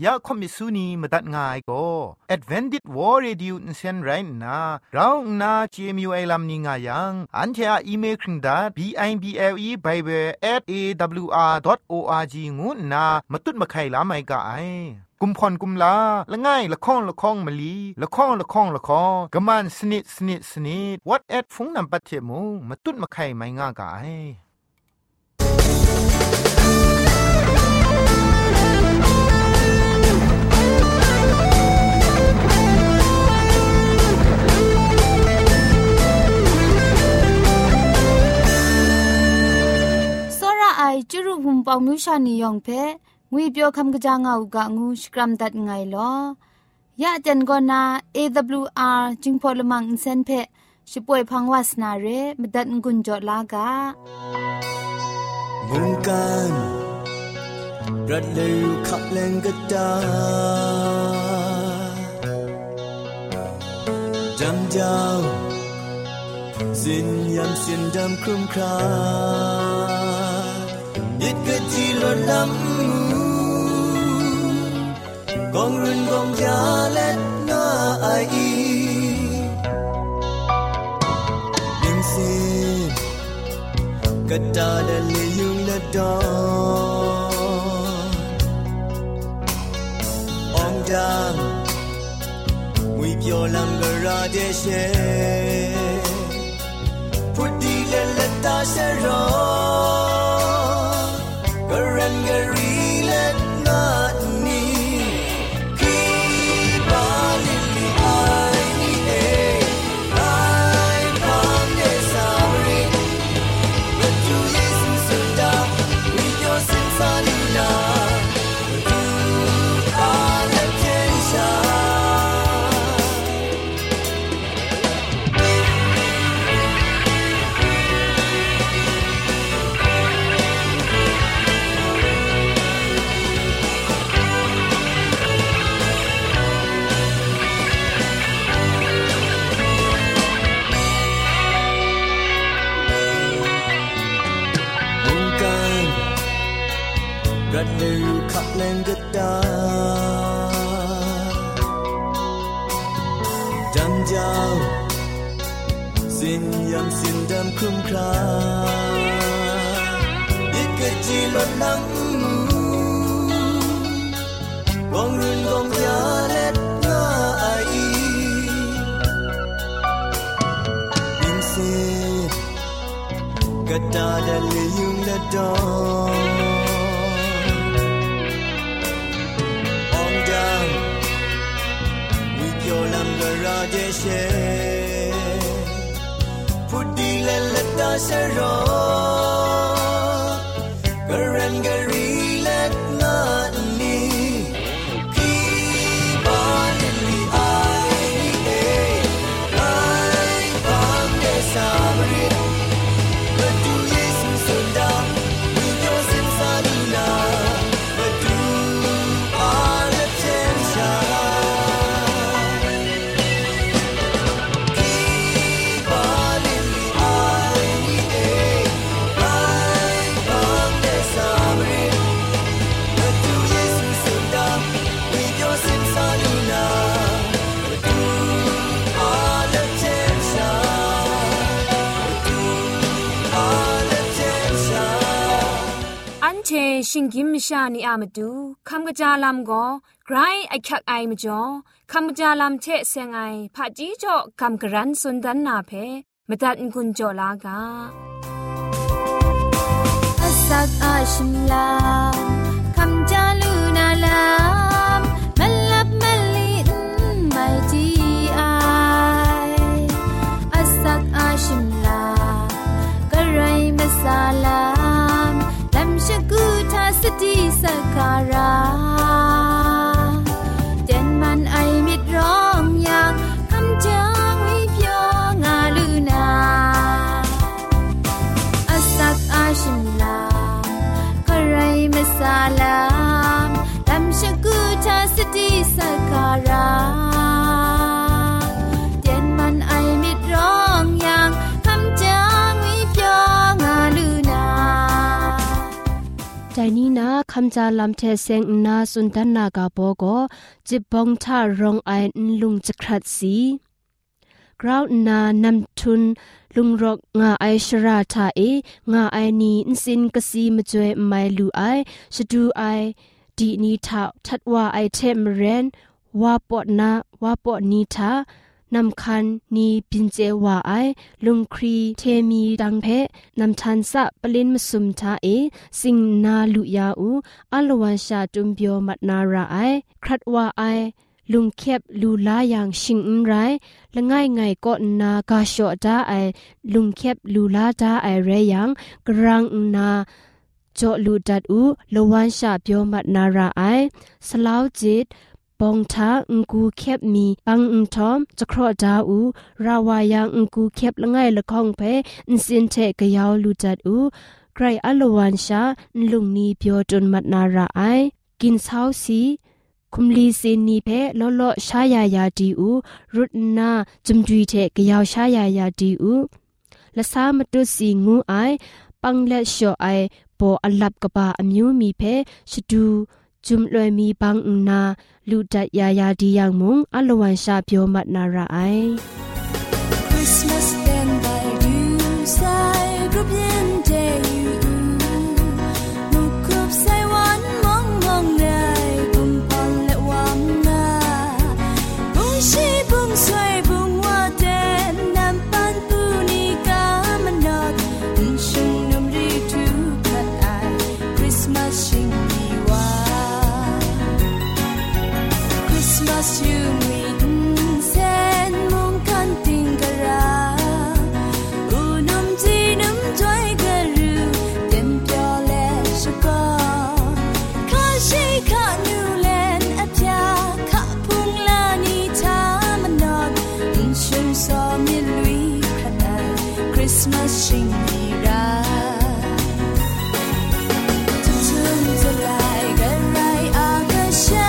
ยาคอมิสุนีมาตัดง่ายก็ Advented War Radio นเซนไรน่ะเราหน้า CMU ไอลัมนิงายังอันเทออีเมลคริงดา bible@awr.org งูน่ะมาตุ้ดมาไข่ลาไม่กะไอกุมพรกุมลาละง่ายละข้องละข้องมะลีละข้องละข้องละข้องกะมันสนิดสนิดสนิด what at ฟงนำปัจเจมูมาตุ้ดมาไข่ไม่ง่ากะไอไอจุรุภุมปองมิวชานียองเพงุยเปียวคำกะจางเอากะงูสกรัมดัดไงลอยะจันกอนา AWR จิงพอลมังอินเซนเพช่วยพังวาสนาเรมดัดงุนจอลากะมุงกันรัดเลวขับแรงกะตาจำเจ้าสิ้นยามสิ้นดำครุ่มครายิดกะจีลดลำกองรุนกองยาเล็ดง่าไอลิงซีกะตาเดลยุงละดอองดังมวยเปียวลำกะราเดเชพุดดีเลละตาเชรอกะรันกะรีละนานีคีบาลิลีไอนีเอไอพังเดซาริบัดจูเยซูสุดาวิโยสินซาลูนาดูอาเลเทนชารัดเลวขับแรงกะตาจำเจ้าสิ้นยามสิ้นดำครุ่มครายิดกะจีลดลังกองรุนกองยาเล็ดง่าไอยิงเสียกะตาเดลยุงละดราเดเชพุดดีเลละตาเชรอกะรันกะรีละนานีคีบาลิลีไอนีเอไอพังเดซาริบัดจูเยซูสุดาวิโยสินซาลูนาบัดดูอาเลเทนชาชิงกิมชานีอามาดูคำกะจาลำก็ไกรไอคักไอมาจ่อคำกะจาลำเทเซงไอผาจีจ่อคำกระรันสุนดันนาเพมาตัดกุญจ่อลากาอาสักอาชิมลาคำจาลูนาลามมัลลับมัลลีไม่จีไออาสักอาชิมลากะไรมาซาลามลำชะกูทาสติสักการะเจนมันไอมิดร้องอย่างคำจางวิเพียงาลูนาอาสักอาชิมลากะไรมาซานี้นะคำจาลำเทเซงนาสุนทันนากาโปโกจิบบองท่ารองไอลุงจะครัดสีกราวนานำทุนลุงรกงาไอชราทาเองาไอนีอินสินกสีมจวยไม่ลูไอชดูไอดีนีทาทัดว่าไอเทมเรนว่าปอดนาวาปอดนีทานำคันนีปินเจว่าไอลุงครีเทมีดังเพนำทันสะปลินมสุมทาสิงนาลุยาอูอลวันชาตุมเปียวมัดนาราไอครัดว่าไอลุงเข็บลูลาอย่างชิงอุนไรละง่ายไงก็นากาโชดาไอลุงเข็บลูลาดาไอเรยังกรังนาโจลูดัดอูละวันชาเปียวมัดนาราไอสลาวจิตปองท้ากูเข็บมีปังทอมจะครอดาอูราวายังกูเข็บละง่ายละคองเพอินสินเทกยาวลูดัดอูไกรอลวันชาลุงนีเปียวจนมัดนาราไอกินเช้าสีคุมลีเซนีเพลอลอชายายาดีอูรุดนาจุมจุยเทกยาวชายายาดีอูละสามตุสีงูไอปังและชอไอปออลับกบาอมิวมีเพชดูจุมลอยมีปังนาลูดัดยายาดียังมุงอลวันชาเปียวมัดนาราไอ Christmas stand by you side group in day you mukup sai wan mong mong nai bum pon le wam na bung shi bung swai bung wa den nam pan pu ni ka manot shung num ri tu kat ai Christmas shing ni wa Christmas you me sen mong kan ting kara unum ji num joy garu tem pyo le shko kha shi kha nu len apya kha phung la ni tha manot shung so mi lui khata Christmas shing ni ra tum to lai ga rai a ga sha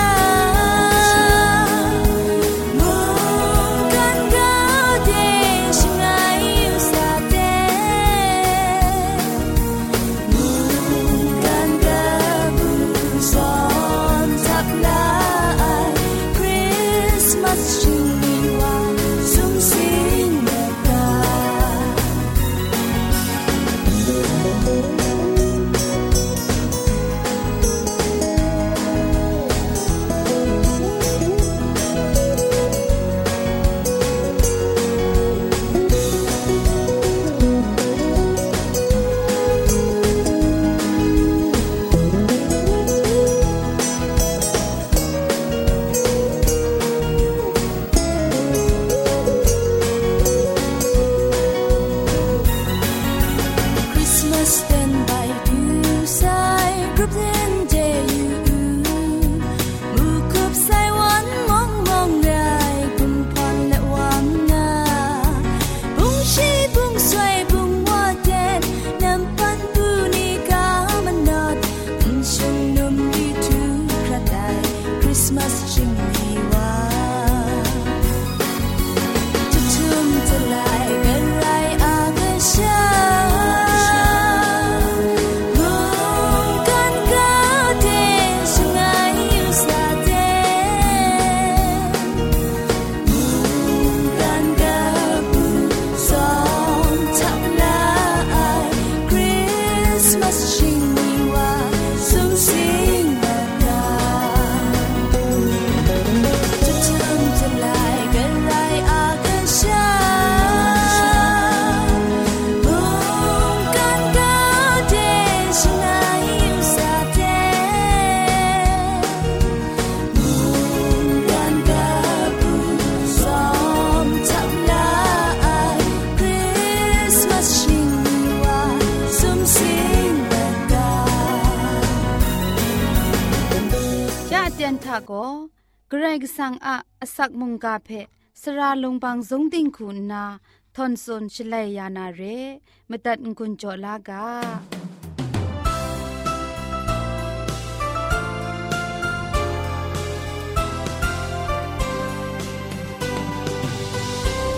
ทะโกเกรกสังอะสักมุงกาเพสระลงบางสงติงคุณนาทอนซนชลัยยานาเรมตัดกุญจลากามุง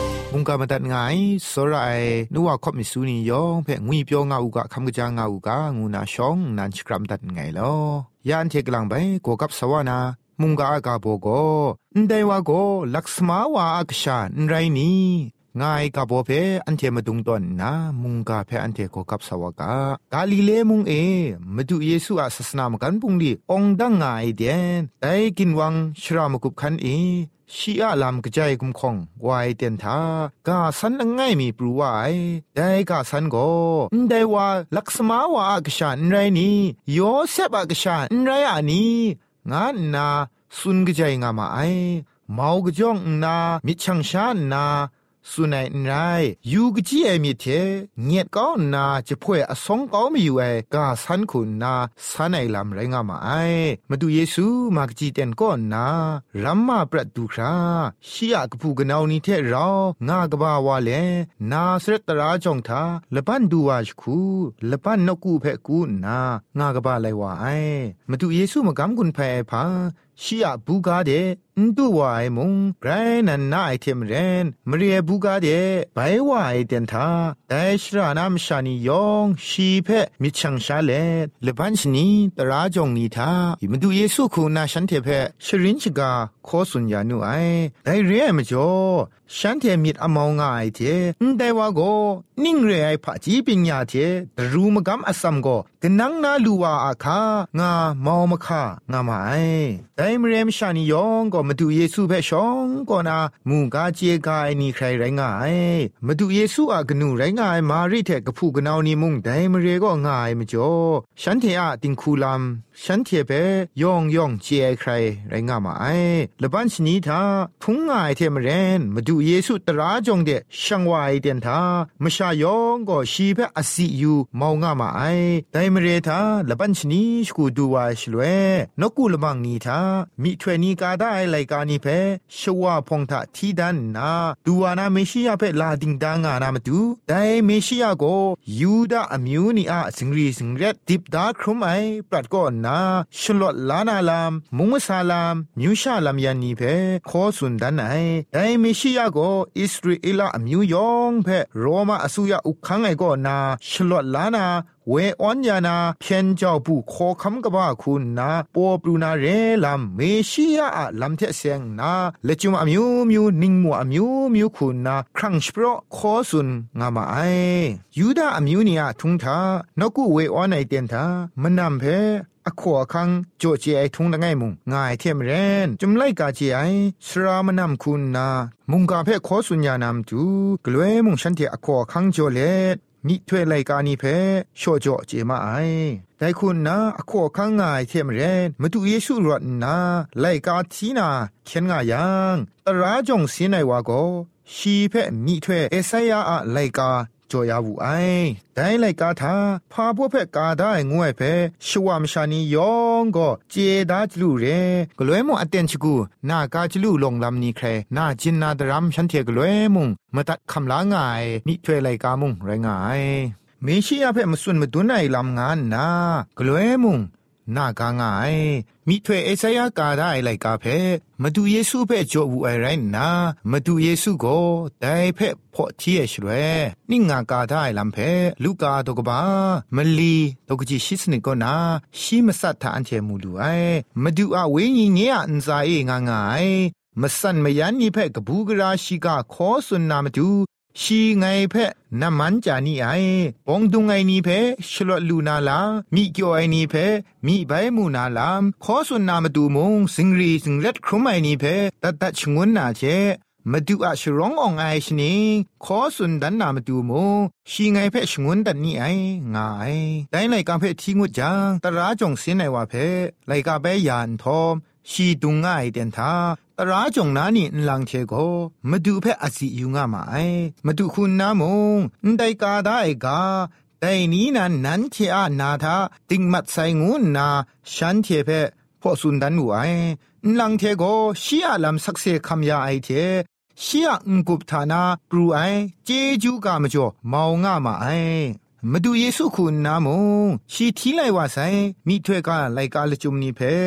กามาตัดง่ายสระไอนัวคบมิสูนียองเพ่งุยเปียวงาอุกะคำกะจางาอุกะงูนาชองนันชกรัมตัดไงลอยานเทกลังไปโกกับสวานามุงกาอากาโบโกได้ว่าโกลักษมาวาอักษานไรนี้ง่ายกับโบเพอันเทมาดุงตอนนะมุงกาเพอันเทโกกับสวากากาลิเลมุงมาดูเยซูอาศาสนามกันปุงดีองดังง่ายเดียนได้กินวังชรามกุบคันชีอาลามกระจายกุมคงวายเตียนทากาสันง่ายมีปรูวายได้กาสันโกได้ว่าลักษมาวาอักษานไรนี้โยเซบอักษานไรอันนี้งานนาสุนกระจายงามาเมากระจองนามิชังชานนาสุนัยนายยูกจีเอมิเทเงียดก้าวนาจะพ่วยอสงก้าวไม่อยู่กาสันคุณนาสันไอลำไรงามามาดูเยซูมากจีเต็นก้อนนารัมมาประดูคราชียกผู้กนาวนี้เทเรางากบ่าวาเลนาสรตราจงทาละปันดูวาชคูละปันนกูเพกูนางากบ่าไลว่ามาดูเยซูมากำกุนเพพาชียบูกาเดนดูวายมุงไรนันนาไอเทมเรนมเรียบูกาเดไปวายเดนทาแต่ชรานามชานิยองชีเพมิชังชาเลเลบันชนีตราจงนีทามาดูเยซูคูนาฉันเทเพชรินชกาโคสุญญานุได้เรียมจ่อฉันเทมิดอมองง่ายเทได้ว่าโกนิ่งเรไอพะจีปิญญาเทรูมกำอสัมโกกนังนาลูวาอาคางามอมคางามาได้มเรมชานิยองก็มาดูเยซูเพชองก็นามูกาเจกายนี่ใครไรงายมาดูเยซูอากนูไรงายมาริเทกผู้กนาวนี่มุงได้มเรก็ง่ายมจ่อฉันเทอะติงคูลัมฉันเทเปยองเจใครไรงามาละบันชนีทาทุงง่ายเทมเรนมาดูเยซูตราจงเดช่างวายเดียนทามชายองก็ชีเพอสิยูมาวงามาได้มเรทาละบันชนีสกูดูวาชลเวนกูละมังนีทามิถวยนีกาได้ไลกานีเพชวาพงทะทีดันนาดูวานาเมชิยาเพลาดิงดางานามาดูได้เมชิยาโกยูดาอมิวนีอาสิงรีสิงเรดดิบดาครุมปรัดก่อนนาชลอดลานาลามมุงซาลามมิวชาลามยันนีเพขอสุนดันได้เมชิยาโกอิสราเอลอมิวยองเพโรมาอสุยาอุคังก็นาชลอดลานาเวออนยานาเพียนเจ้าผู้ขอคำกบ่าคุณนาปอปรูนาเรลำเมชิยาลำเทเซงนาเลจุมอมิวนิงมัวอมิวคุณนาครั้งสเปรขอสุนงามายูดาอมิวเนียทุงทานกูเวออนไอเตียนทามนำเพอขวคังโจเจไอทุงละไงมุงง่ายเทียมเรนจุมไลกาเจไอสรามนำคุณนามุงกาเพขอสุญญานำจูกลวยมุงฉันเทอขวคังโจเลมิถวยไลกานีเพโชโจเจมาได้คุณนะอขวคังง่ายเทียมเรนมาดูเยซูรอดนาไลกาทีนาเขียนง่ายยังตราจงสินไอวาโกชีเพมิถวยเอไซยาไลกาจอยาวูได้ไลกาทาพาพวกเพกาได้งวยเพชวามชานียองก็เจดาจลูเรกลวยมงอเตนชกูนากาจลูลงลำนี้ใครนาจินนาดรัมฉันเทกลวยมงมาตัดคำลาง่ายมิถวยไลกามุงไรงายเมชิยาเพมาสุนมาดุนไอลำงานนากลวยมงนากาง่ายมิถวยเอไซยากาได้ไลกาเพมาดูเยซูเพจวูไอไรนามาดูเยซูโกได้เพพอที่ชลเวนิ่งากาได้ลำเพลูกาตกบามลีตกจิชิสนิกนาชีมสัตถานเทมูดูมาดูอาเวญิเงียอันซาง่ายมาสันมายันนี่เพกบูกราชิกาขอสุนนามาดูชีไงเพน้ำมันจานี่ปองดุงไงนี่เพชลอลูนาลามีเกียวไอนี่เพมีใบมูนาลามขอสุนนามาดูมงสิงรีสิงเล็ดครุมไอนี่เพตัดชงวนนาเชมาดูอาชร้ององไอชนิขอสุนดันนามาดูมงชีไงเพชงวนดันนี่ง่ายได้ไลกาเพทิ้งวจังตราจงเสียในว่าเพไลกาเบยานทอมชีดุงง่ายเดนทาตราจงนานี่ลังเทโกมาดูเพอสิยุงามามาดูคุณน้ำมงได้กาได้กาแต่นี้นั้นเทอานาทาติงมัดใส่งูนาฉันเทเพพอสุนดันไว้ลังเทโกชีอาลำสักเซคำยาเทชีอากุบทานาปรูเจจูกามจ่อมาวงามามาดูเยซูคุณน้ำมงชีทีไลว่าไซมีถ้วยกาไลกาลจุมนีเพ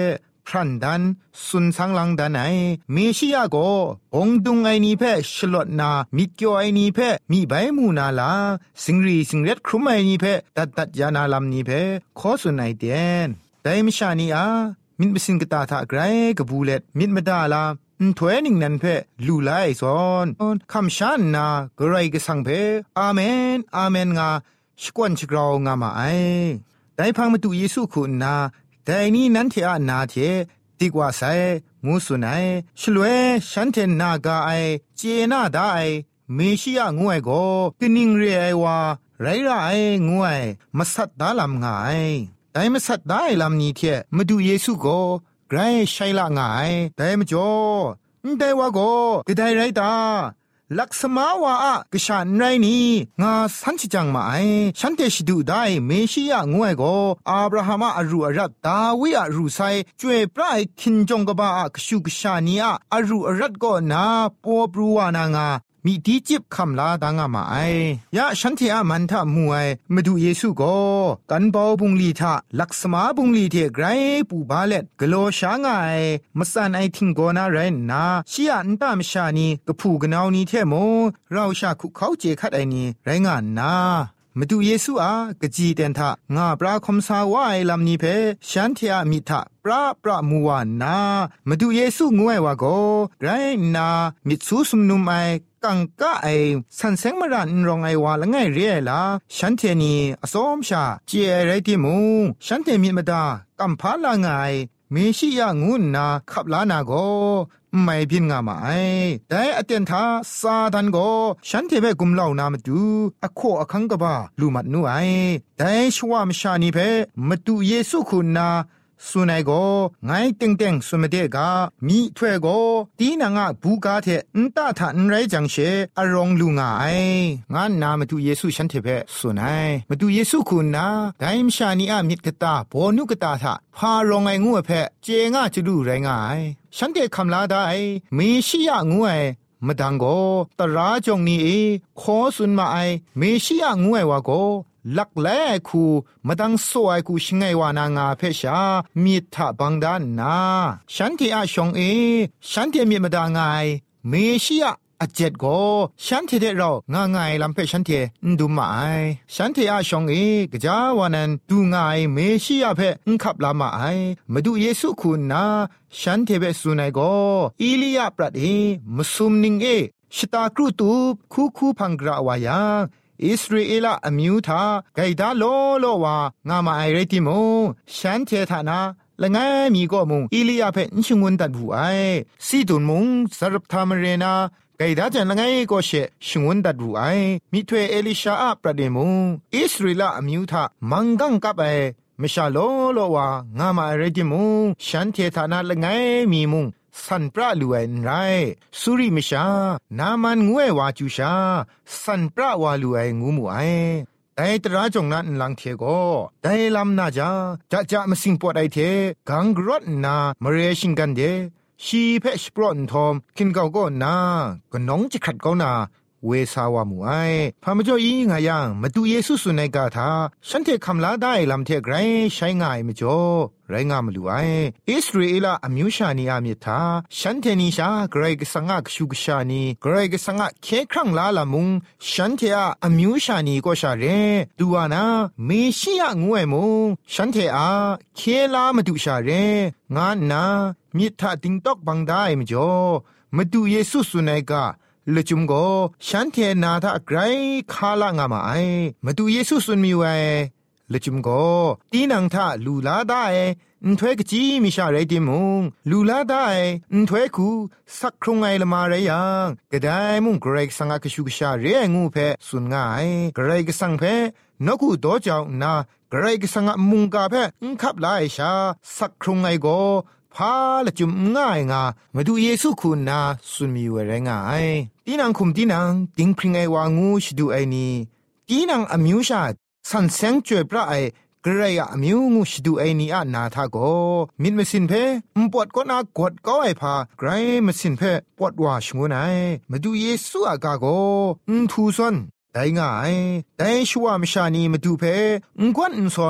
ครันดันสุนสังลังดันไอเมชิยาโกองดุงไอนีเพชลดนามิดเกียวไอนีเพมีใบมูนาลาสิงรีสิงเร็ดครุมไอนีเพตัดยานาลำนีเพขอสุนไอเตียนแต่มชานีอามิดบสินกตาทะไกรกบูเลตมิดมดาลาถวยนิ่งนันเพลูไลซอนคำชานนากระไรก็สังเพอาเมนอาเมนงาชกวนชกราวงามาไอได้พังมาตุเยซูคุณนาแต่นี้นั้นเทอานาเทดีกว่าไซงูสุนัยชลวยฉันเทนนากาไอเจนาดาไอเมชิยางวยโกกนิงเรไอวาไรไรไองวยมาสัตดาลำงาไอแต่มาสัตได้ลำนี้เทมาดูเยซูโกไกรใช่ละง่ายแต่มจ่อแต่ว่าก็กระไดไรตาลักษมาวาอะกษันไรนี้งาสันชิจังมาไอฉันเตชิดูได้เมชิยะงวยก็อับราฮัมอรูอรัตดาวิอรูไซจวยปลายคินจงกบาอะกชูกชานีอะอรูอรัตก็นาปอบรูวานางามีดีจิบคำลาดังมาไอยะฉันเทอามันทะมวยมาดูเยซูก็กันเบาบุงลีทะลักษมาบุงลีเทไกรปูบาเล็ดกโลชางไงมาสันไอทิงโกนาเรนนาชียอันตามชานีกะผูกนาวนี้เทโมเราชาคุเขาเจคัดไอนี้ไรงานนามาดูเยซูอากะจีเตนทะงาปราคมสาวายลำนี้เพฉันเทอามิทะปรามัวนามาดูเยซูงวยวาโกไกรนามิดซูสุมนุมไอกังกะไอสันเซงมรันรองไอวาละไงเรียละฉันเทนีอสอมชาเจไรติมูฉันเทมีมดากัมพาละไงเมชิยางุนนาขับลานาโกไม่พินงามาไอแต่อเตนทาซาดันโกฉันเทเบกุมเหล่านามาดูอโคอคังกบาลูมัดนูไอแต่ชวามชานีเพมาดูเยซูคุณนาสุนัยโกไงเต็งเต็งสุมเดกามีถ้วยโกตีนางะบูกาเทนตาทันไรจังเชอรองลุงไองานนามาดูเยซูฉันเทเพสุนัยมาดูเยซูคุณนาไดมชานีอามิดกตาโบนุกตาทะพารองไองัวเพเจงะจะดูไรงายฉันเทคำลาได้มีชิยะงัวมดังโกตราจงนี้ขอสุนมาไอเมชิยะงัววาโกลักแลคูมาดังสวยกูชิงไงวานางาเพชามีทะบังดานนาฉันที่อาชงฉันที่มีมาดางไงเมชิยะอาเจ็ดโกฉันที่เดเราง่ายลำเพฉันที่ดูมาไอฉันที่อาชงกะจาวานันดูง่ายเมชิยะเพขับลามาไอมาดูเยซูคุณนาฉันที่เบสุนัยโกอีลียาปรัดมุสุมนิงชตากรุตูคูพังกราวายาอิสราเอลอมิวทาไกดาโลโลวางามาไอเรติโมฉันเทธานาละไงมีก็มุงอิลียาเพนชิงวนตัดผู้ไอซีดุนมุงสรับทามเรนาไกดาจันละไงก็เชชิงวนตัดผู้ไอมิถวยเอลิชาอัปประเดมุงอิสราเอลอมิวทามังกังกับไอมชาโลโลวางามาไอเรติมุงฉันเทธานาละไงมีมุงสันปราลูเอนไรสุริมชานามันงวยวาจูชาสันปราวาลูเองูมูไอแต่ตราจงนั้นลังเทโกแต่ลำนาจะมาสิงปวดไอเทกังกรดนามเรชิงกันเดชีเพชปรอนทอมคินเกาก็นาก็น้องจะขัดก็นาเวสาวามูไอพามจ่ออีงายังมาดูเยซูสุนัยกาธาฉันเทคำลาได้ลำเทไกรใช้ง่ายมจ่อไรงามลูไออิสราเอลอมิวชานีอามิทาฉันเทนิชาไกรกสังกชุกชานีไกรกสังกเคครั้งลาละมุงฉันเทอมิวชานีก็ชาเรดูวานาเมชิยะงวยมุงฉันเทเคลามาดูชาเรงานนามิทาติงตอกบังได้มจ่อมาดูเยซูสุนัยกาละจุมโกฉันเทนาทะไกรคาละงามาไอมาดูเยซูสุนมีไวละจุมโกตีนังทะลูลาได้ถวยกจีมิชาเรติมุงลูลาได้ถวยคูสักครุงไงละมาเรยังกะไดมุงเกรกสังกะชุกชาเรงูเพสุนง่ายเกรกสังเพนกูโตเจ้านาเกรกสังมุงกาเพขับลายชาสักครุงไงโกพาละจุมง่ายงามาดูเยซูคุณนาสุนมีเวรง่ายตีนังคุมตีนังติงพริงไอวางูชดูไอนีตีนังอมิวชาสันเซงจวยพระไอกระยะมิวงูชดูไอนีอานาทาโกมิดมสินเพปวดก็นากดก็ไอพาไกรมสินเพปวดว่าชงวนไอมาดูเยซูอากาโกทูซอนได้ง่ายได้ชัวมชานีมาดูเพกวนซอน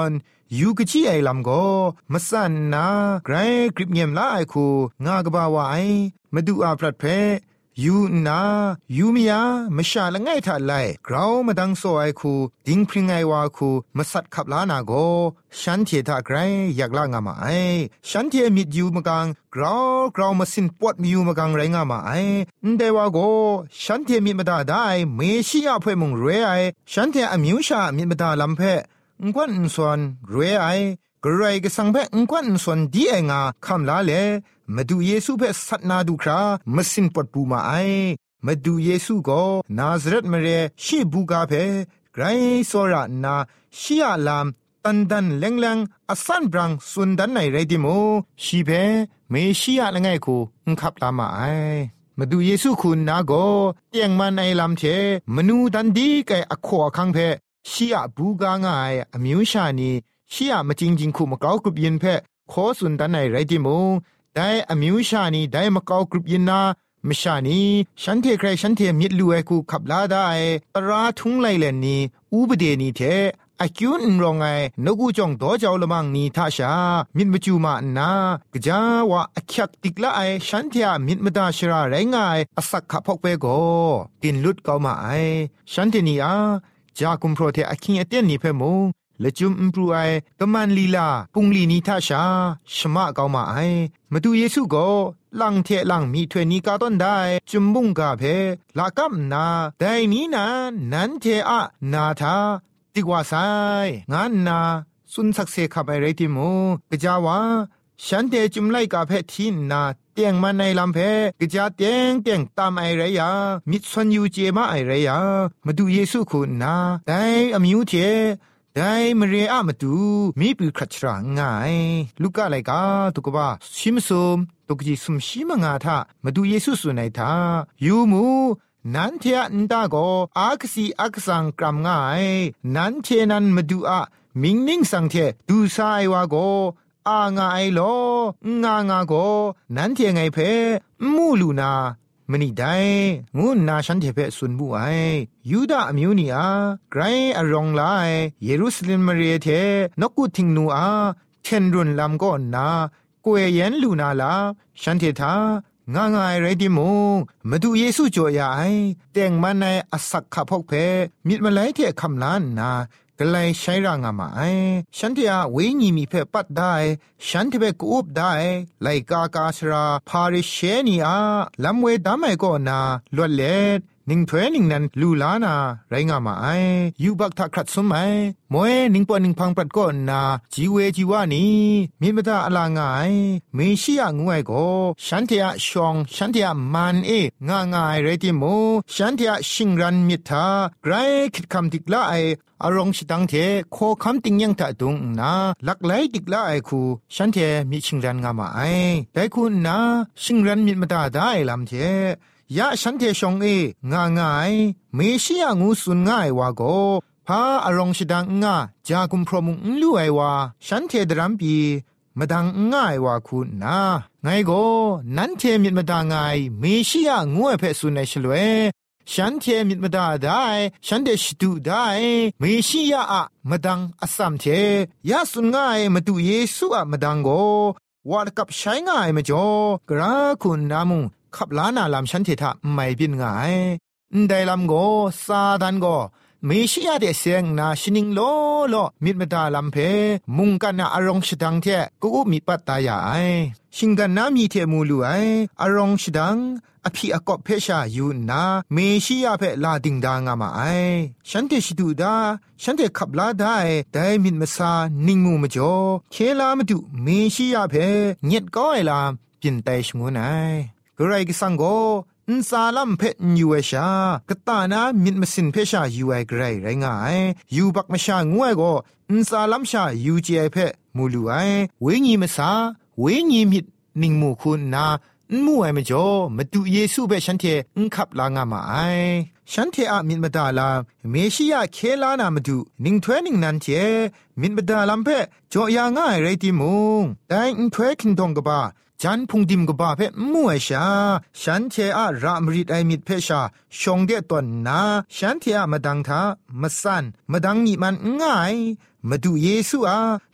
ยูกะจีไอลำก็มะสันนาไกรกริบเงียมละไอคูงากะบาวาไอมาดูอาพลัดเพยูนายูมียามะชาละง่ายทะไลกราวมาดังโซไอคูดิงพริงไอวาคูมะสัดขับลานาโกฉันเททะไกรอยากละงามาไอฉันเทมิดยูมะกังกราวมาสินปวดมียูมะกังไรงามาไอเดวาโกฉันเทมิมาดาได้เมชิยาเพ่มุงเรไอฉันเทอมิวชามิมาดาลำเพงกวนส่วนเรไอกระไรก็สังเพงกวนส่วนดีเองาคำลาเลมาดูเยซูเพสัตนาดูครามาสินปวดปูมาไอมาดูเยซูก็นาซาเรตมาเรชีบูกาเพไกรโซรานาชียาลามตันดันแรงๆอสันบรังสุนดันในไรดิโมชีเพเมชียาละไงคูขับลามาไอมาดูเยซูคุณนาโกเตียงมันไอลำเชมนูดันดีไกอขวคังเพชียบูกาง่ายอมิวชานีชียมาจริงๆคูมาเกากรุบยินเพขอสุนดันในไรดิโมได้อมิวชานีได้มาเกากรุบยินนามชานีฉันเทใครฉันเทมิดลูไอคูขับลาได้ตราทุงไลเลนนีอูบเดนีเทอากิวนรองไงนกูจงโตเจ้าละมังนีทาชามิดมจูมาอนากะจาวะอคักติกละไอฉันเทียมิดมดาชราไรงายอสักขะพกเปโกตินลุดเกามาไอฉันเทนีอาจากุมโปรเทอคิงเอเตนนีเพมงละจุมอิมปรูไอกะมันลีลาปุงลีนีทาชาชมะเกามาไอมาดูเยซูโกลังเทลังมีถวยนีกาต้นได้จุมบุงกาเพลากัมนาไดนี้นานันเทอะนาทาติกว่าไซงานนาสุนสักเซขับไอไรติโมกะจาวาฉันเตจุมไลกาเพทินนาเตียงมันในลำเพกะจาเตียงตามไอไรยามิดสวนยูเจมาไอไรยามาดูเยซูคุณนาได้อมิวเทได้มเรียมาดูมีปีครัชรางายลูกอะไรกาตุกบะชิมซุมตุกจีซุมชิมงาทามาดูเยซูสุนัยทายูมูนันเทอันตาโกอากสีอักสังกรัมง่ายนันเทนันมาดูอะมิงนิ่งสังเทดูซาไอวาโกอางาไอโลงาโกนันเทไงเพมูลูนามณีไดงูนาฉันเทเพสุนบุไอยูดาอมิวนีอาไกรอรองไลเยรูซาเล็มมาเรเทนกุทิงนูอาเทนรุนลำก็นาเกวเย็นลูนาลาฉันเททางางายไรดิมงมาดูเยซูจ่อยาไอแต่งมาในอสักขะพกเพมิดมาไลเทคำล้านนากลายใช้ร่างมาไอฉันที่อาเวงีมีเพปัดได้ฉันที่เปกูบได้ไลกากาชราพาริเชนีอาลำเวดามไอก็นาลวดเล็ดนิงเทวนิงนั้นลูลานาไรงามาไอยูบักทักขัดสมัยมวยนิงปอนิงพังปรัดก็นาจีเวจีวานีมีมตาอลางายเมชิยางวยก็ฉันที่อาชองฉันที่อามันงางายไรติโมฉันที่อาชิงรันมิทาไกรคิดคำติกละไออารมณ์ชิดังเทโคคำติงยังตะตุงนาลักไหลติกละไอคูฉันเทมีชิงรันงามาไอแต่คุณนาชิงรันมิดมาตาได้ลำเทยะฉันเทชงงางายเมชิยางูสุนง่ายวาโกพาอารมณ์ชิดังง่าจากุมพรมุงลู่ไอวาฉันเทดรัมปีมาดังง่ายวาคุณนาไงโกนั้นเทมิดมาดางไงเมชิยางูเพสุนในฉลวยฉันเทมิดมาดาได้ฉันเดชดูได้เมชิยาอะมาดังอสัมเทยาสุนง่ายมาดูเยซูอะมาดังโกวาดกับใช้ง่ายมาจ่อกระคุณนามุงขับล้านาลำฉันเททะไม่บินง่ายได้ลำโกซาดันโกเมชิยาเดเสียงนาชินิงโลมิดมาดาลำเพมุงกันนาอารมณ์ชดังเทกูมีปัตตายาไอชิงกันนามีเทมูลูไออารมณ์ชดังอภิอกอบเพชาอยู่นาเมชิยาเพลาดิงดางามาไอฉันเทชิดูดาฉันเทขับลาได้ได้มิดมาซานิงมูมาจ่อเคลามาดูเมชิยาเพเงียดก้อยลาปินไตชงูนายกระไรกิสังโกอินซาลัมเพยูเอชากตานามิดมาสินเพชายูไอกระไรไรงายยูบักมาชางวยโกอินซาลัมชายูเจไอเพมูลูไอเวงีมาซาเวงีมิดนิงมูคุณนามูไอมจ่อมาดูเยซูเบฉันเทขับลางามาไอฉันเทอะมิดมาดาลาเมชิยาเคลานามาดูนิงถ้วยนิงนันเทมิดมาดาลัมเพจ่อยาง่ายไรติมุงแต่อินถ้วยคินดงกบ้าจันพุงดิมกบ้าเพมูไอชาฉันเทอะรามริดไอมิดเพชาชงเดตอนนาฉันเทอะมาดังทามาสันมาดังนี่มันง่ายมาดูเยซูอา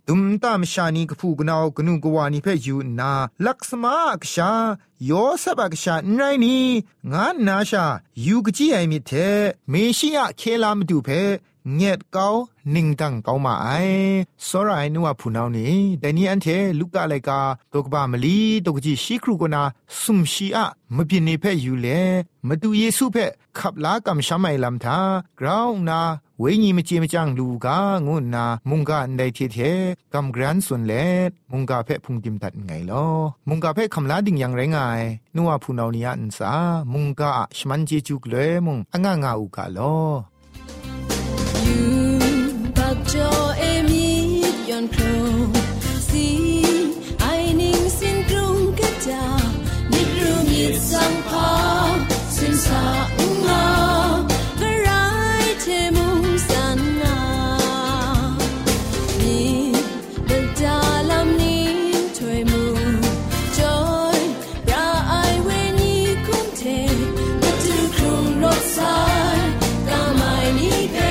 ตุมตามชานีกะพูกนาวกนูกวานีเพ่อยู่นาลักษมากชาโยเซบกชาไนนี่งานนาชายูกจีไอมิเทเมชิยะเคลามดูเพ่เงียดเกานิ่งตังเกามาไอสรายนัวผู้นาวนี่แต่นี่อันเทลูกกะไลกาตกบามลีตกจีชิครูกนาสุมชีอะมะพินนี่เพ่อยู่เลมาดูเยซูเพ่ขับลากำชาไมลำทากราวนาเวญีมจีมจังลูกางุนนามุงกาอันใดเทเทกำกรันส่วนเล็ดมุงกาเพ่พุงติมตัดไงลอมุงกาเพ่คำลาดิ่งยังไรงายนัวผู้นาวนี่อันสามุงกาชมันเจจุกเลยมุงอ่างงาอุกาลอ cho em ít yon kro si ai ning sin krung ka ta ni krung yit sang pa sin sa ma varai te mung san na ni the dalam ni thoi mu joy ra ai we ni kum te na tu krung ro sai ka mai ni pe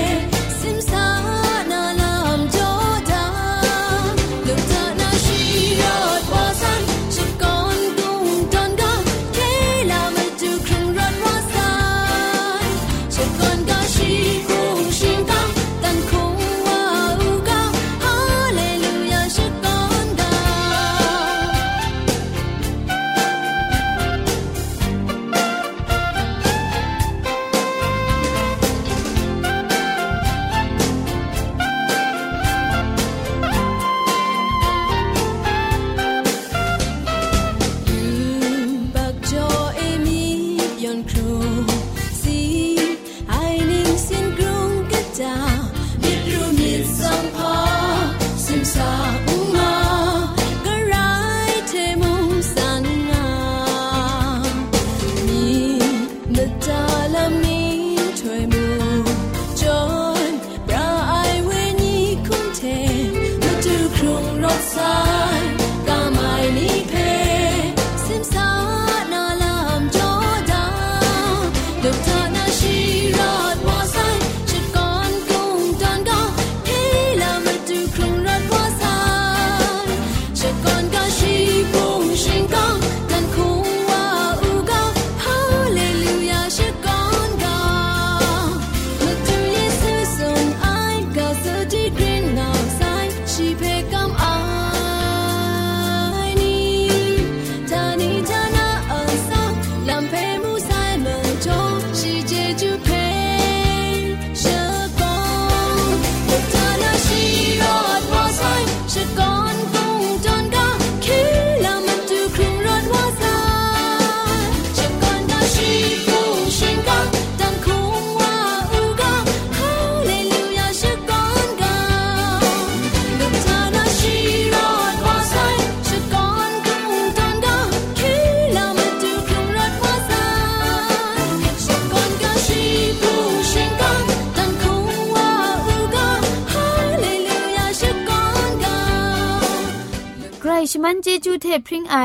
ชมันเจจูเทพริงไอ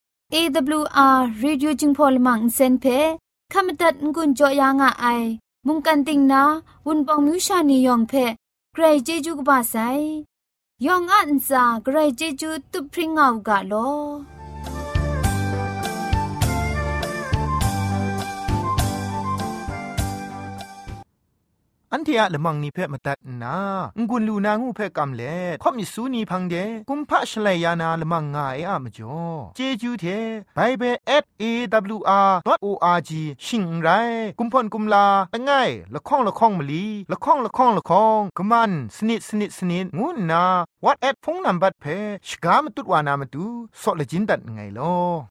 AWR Radio จึงพอลมังเซนเพขมตัดงุนจอยางอ้ายมุงกันติงนาวุนปองมิวชานียองเพไกรเจจูกบาไซยองอันซาไกรเจจูตุพริงเอากะโลอันเทียละมังนิเพ่มาตัดนางุนลูนางูเพ่กำเล่ข่อมิสูนีพังเดกุมพะชเลยานาละมังงาเออะมจ่อเจจูเทไปเบ@awr.org ชิงไรกุมพ่นกุมลาละง่ายละข้องละข้องมะลีละข้องละข้องละข้องกะมันสนิดสนิดสนิดงูนา WhatsApp พงนัมบัดเพ่ชกามตุดวานามตุซอเลจินดัดไงลอ